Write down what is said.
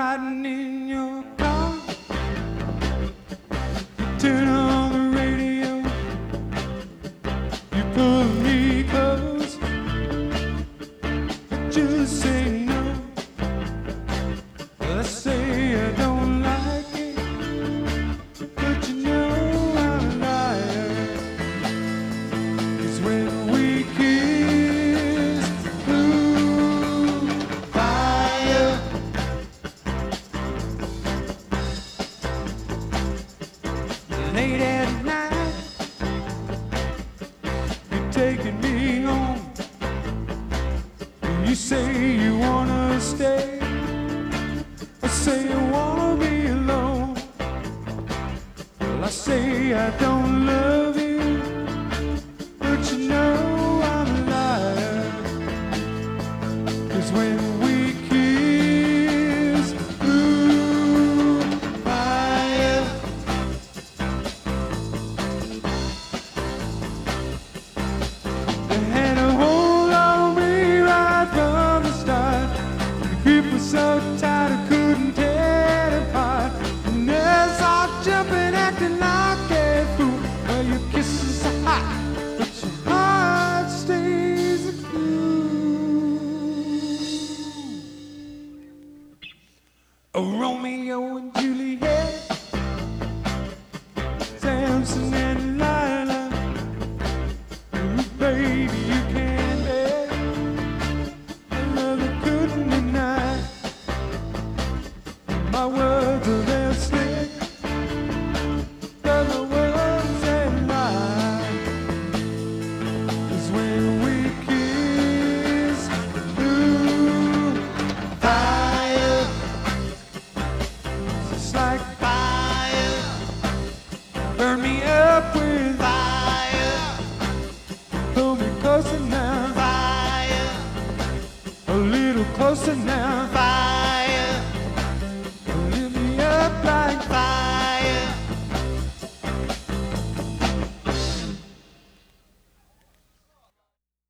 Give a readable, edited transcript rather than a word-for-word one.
riding in your car. You turn on the radio. You pull me close. I just say no. I say I don't like it, but you know I'm a liar. 'Cause when we kiss, ooh, fire. Late at night, you're taking me home. You say you wanna stay. I say I wanna be alone. Well, I say I don't love you, but you know I'm a liar. 'Cause when we kiss, ooh, fire. They had a hold on me right from the start. The grip was so tight I couldn't tear it apart. And as I jumping, acting like a fool. Well, your kisses are hot, but your heart stays cool. Oh, Romeo and Juliet, Samson and Delilah. Ooh, baby, you can't bet. Another couldn't deny. My words are their slick. They're the words they lie. 'Cause when we kiss, ooh, fire. It's like fire. Burn me up with fire. Pull me closer now. Fire. A little closer now.